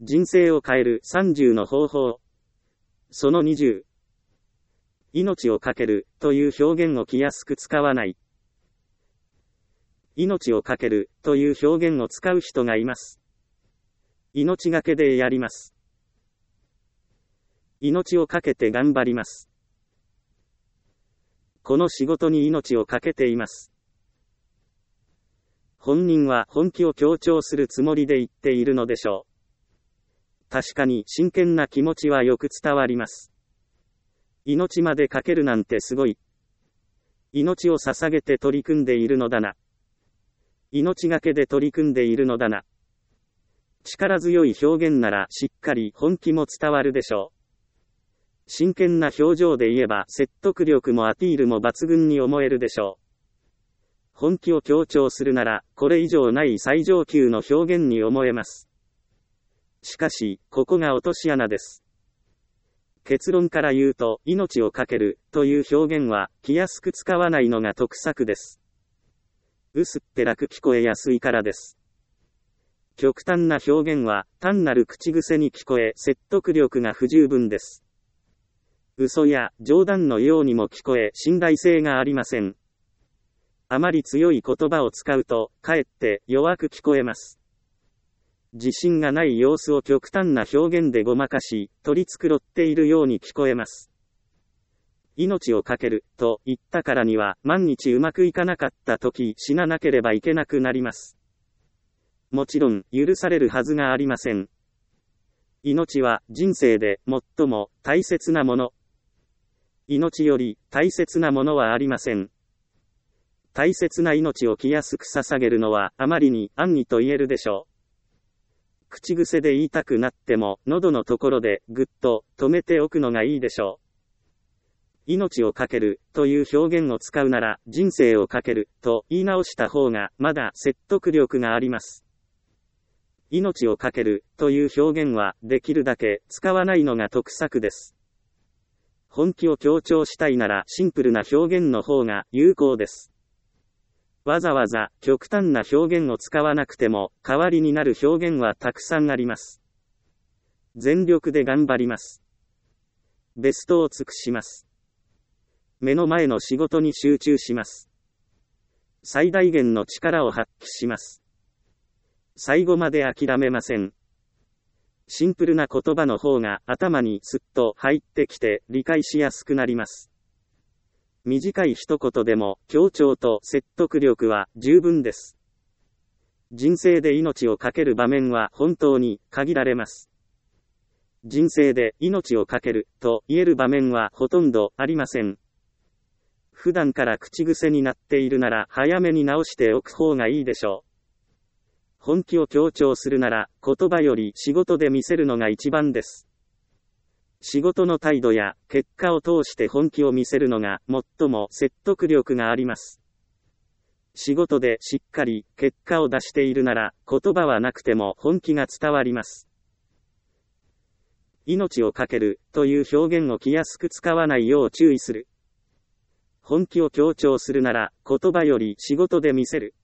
人生を変える30の方法。その20。命をかけるという表現を気安く使わない。命をかけるという表現を使う人がいます。命がけでやります。命をかけて頑張ります。この仕事に命をかけています。本人は本気を強調するつもりで言っているのでしょう。確かに真剣な気持ちはよく伝わります。命までかけるなんてすごい。命を捧げて取り組んでいるのだな。命がけで取り組んでいるのだな。力強い表現ならしっかり本気も伝わるでしょう。真剣な表情で言えば説得力もアピールも抜群に思えるでしょう。本気を強調するならこれ以上ない最上級の表現に思えます。しかし、ここが落とし穴です。結論から言うと、命をかけるという表現は気安く使わないのが得策です。薄っぺらく聞こえやすいからです。極端な表現は単なる口癖に聞こえ説得力が不十分です。嘘や冗談のようにも聞こえ信頼性がありません。あまり強い言葉を使うとかえって弱く聞こえます。自信がない様子を極端な表現でごまかし取り繕っているように聞こえます。命をかけると言ったからには万日うまくいかなかった時死ななければいけなくなります。もちろん許されるはずがありません。命は人生で最も大切なもの。命より大切なものはありません。大切な命を気安く捧げるのはあまりに安易と言えるでしょう。口癖で言いたくなっても喉のところでぐっと止めておくのがいいでしょう。命をかけるという表現を使うなら人生をかけると言い直した方がまだ説得力があります。命をかけるという表現はできるだけ使わないのが得策です。本気を強調したいならシンプルな表現の方が有効です。わざわざ極端な表現を使わなくても代わりになる表現はたくさんあります。全力で頑張ります。ベストを尽くします。目の前の仕事に集中します。最大限の力を発揮します。最後まで諦めません。シンプルな言葉の方が頭にスッと入ってきて理解しやすくなります。短い一言でも強調と説得力は十分です。人生で命をかける場面は本当に限られます。人生で命をかけると言える場面はほとんどありません。普段から口癖になっているなら早めに直しておく方がいいでしょう。本気を強調するなら言葉より仕事で見せるのが一番です。仕事の態度や結果を通して本気を見せるのが最も説得力があります。仕事でしっかり結果を出しているなら言葉はなくても本気が伝わります。命をかけるという表現を気安く使わないよう注意する。本気を強調するなら言葉より仕事で見せる。